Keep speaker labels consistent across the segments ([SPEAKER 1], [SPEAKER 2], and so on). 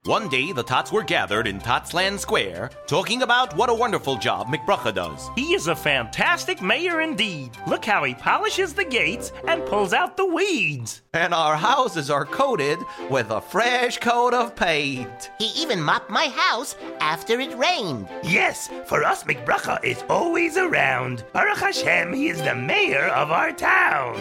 [SPEAKER 1] One day, the Tots were gathered in Totsland Square, talking about what a wonderful job McBrucha does.
[SPEAKER 2] He is a fantastic mayor indeed. Look how he polishes the gates and pulls out the weeds.
[SPEAKER 1] And our houses are coated with a fresh coat of paint.
[SPEAKER 3] He even mopped my house after it rained.
[SPEAKER 2] Yes, for us, McBrucha is always around. Baruch Hashem, he is the mayor of our town.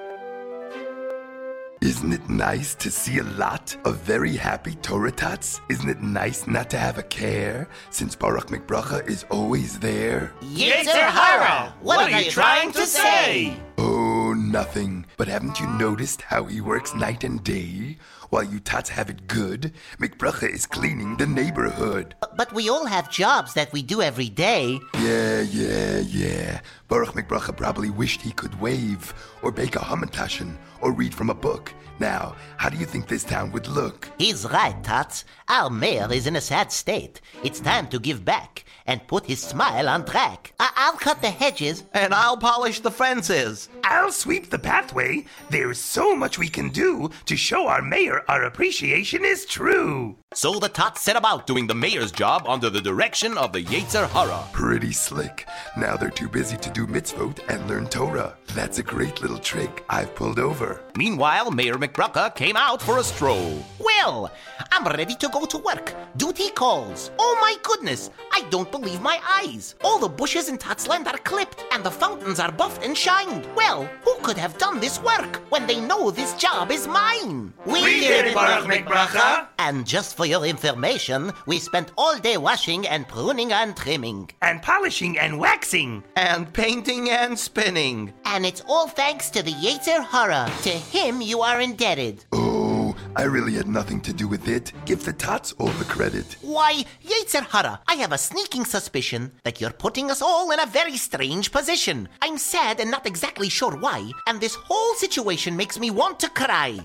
[SPEAKER 4] Isn't it nice to see a lot of very happy Torah tots? Isn't it nice not to have a care, since Baruch McBrucha is always there?
[SPEAKER 3] Yetzer Hara! What are you trying to say?
[SPEAKER 4] Oh, nothing. But haven't you noticed how he works night and day? While you tots have it good, McBrucha is cleaning the neighborhood.
[SPEAKER 3] But we all have jobs that we do every day.
[SPEAKER 4] Yeah. Baruch McBrucha probably wished he could wave, or bake a hamantashen, or read from a book. Now, how do you think this town would look?
[SPEAKER 3] He's right, Tots. Our mayor is in a sad state. It's time to give back and put his smile on track. I'll cut the hedges.
[SPEAKER 1] And I'll polish the fences.
[SPEAKER 2] I'll sweep the pathway. There's so much we can do to show our mayor our appreciation is true.
[SPEAKER 1] So the Tots set about doing the mayor's job under the direction of the Yetzer Hara.
[SPEAKER 4] Pretty slick. Now they're too busy to do mitzvot and learn Torah. That's a great little trick I've pulled over.
[SPEAKER 1] Meanwhile, Mayor McBrucha came out for a stroll.
[SPEAKER 3] Well, I'm ready to go to work. Duty calls. Oh my goodness, I don't believe my eyes. All the bushes in Totsland are clipped and the fountains are buffed and shined. Well, who could have done this work when they know this job is mine?
[SPEAKER 2] We did it, Baruch McBrucha.
[SPEAKER 3] And just for your information, we spent all day washing and pruning and trimming.
[SPEAKER 2] And polishing and waxing.
[SPEAKER 1] And painting and spinning.
[SPEAKER 3] And it's all thanks to the Yetzer Hara. To him you are indebted.
[SPEAKER 4] Oh, I really had nothing to do with it. Give the tots all the credit.
[SPEAKER 3] Why, Yetzer Hara, I have a sneaking suspicion that you're putting us all in a very strange position. I'm sad and not exactly sure why, and this whole situation makes me want to cry.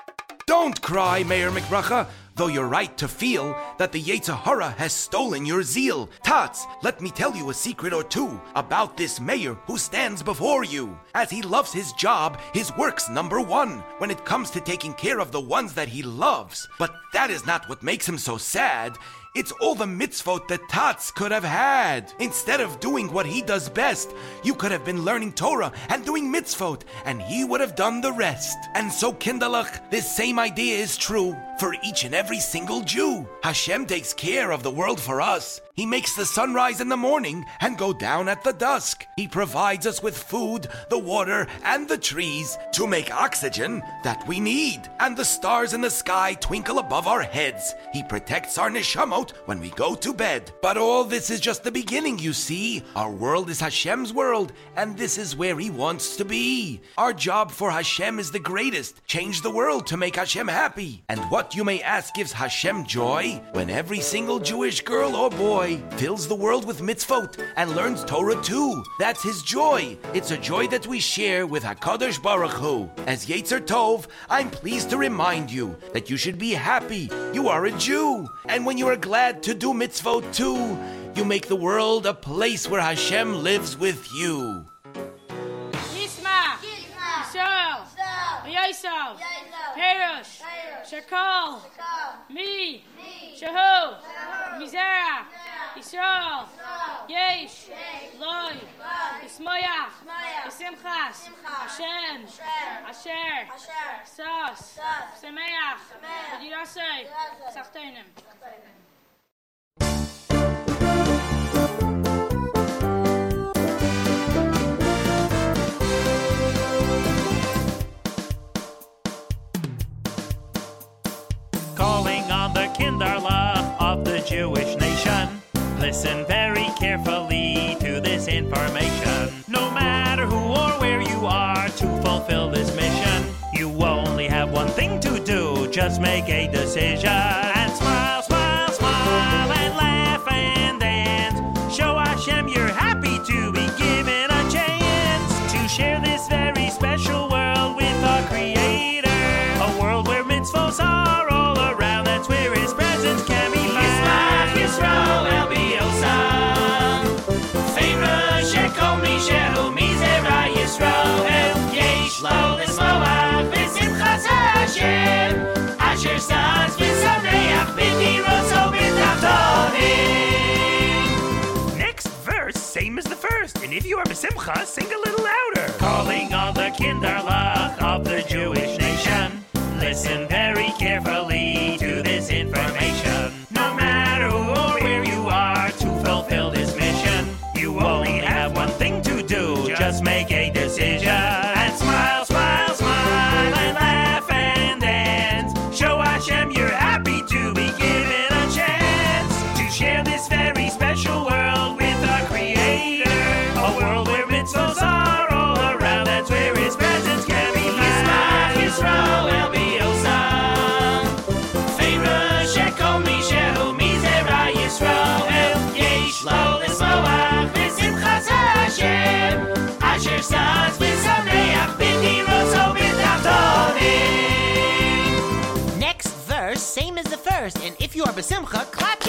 [SPEAKER 5] Don't cry, Mayor McBrucha, though you're right to feel that the Yetzer Hara has stolen your zeal. Tots, let me tell you a secret or two about this mayor who stands before you. As he loves his job, his work's number one when it comes to taking care of the ones that he loves. But that is not what makes him so sad. It's all the mitzvot that Tots could have had. Instead of doing what he does best, you could have been learning Torah and doing mitzvot, and he would have done the rest. And so, Kinderlach, this same idea is true for each and every single Jew. Hashem takes care of the world for us. He makes the sun rise in the morning and go down at the dusk. He provides us with food, the water, and the trees to make oxygen that we need. And the stars in the sky twinkle above our heads. He protects our neshamot when we go to bed. But all this is just the beginning, you see. Our world is Hashem's world, and this is where He wants to be. Our job for Hashem is the greatest. Change the world to make Hashem happy. And what, you may ask, gives Hashem joy? When every single Jewish girl or boy fills the world with mitzvot and learns Torah too. That's His joy. It's a joy that we share with HaKadosh Baruch Hu. As Yetzer Tov, I'm pleased to remind you that you should be happy. You are a Jew. And when you are glad to do mitzvot too, you make the world a place where Hashem lives with you.
[SPEAKER 6] Yisma, Yisrael, Yisrael, Perush, Shakal, Mi, Shahu, Mizera, Yisrael, Yesh, Loi, Yismoyach, Yisimchas, Hashem, Asher, Sos, Semeach, Adirasei, Sachtenim.
[SPEAKER 2] Calling on the Kinderlach of the Jewish nation. Listen very carefully to this information. No matter who or where you are to fulfill this mission, you only have one thing to do. Just make a decision and smile, smile, smile, and laugh and dance. Show Hashem you're happy to be given a chance to share this very special world with our Creator. A world where mitzvos are all around. That's where His presence can be found. Yismach Yisrael El B'Yosam Feira Shekom Mishehu Mizera Yisrael El Yesh Lo L'Smoach V'Simchas Hashem Asher Sas V'Sameach B'Di Simcha, sing a little louder. Calling all the Kinderlach of the Jewish nation. Listen very carefully to this information. No matter who or where you are to fulfill this mission, you only have one thing to do. Just make a decision. And smile, smile, smile, and laugh and dance. Show Hashem you're happy to be given a chance to share this very special world with our Creator. A world where mitzvahs are all around. That's where His presence can be found. Yisrael will be Osam. Feira Shekom Mishehu Mizera Yisrael. Yesh lo l'smoach v'simchas Hashem. Asher saz v'sameach b'diroso b'tachtonim.
[SPEAKER 3] Next verse, same as the first, and if you are besimcha, clap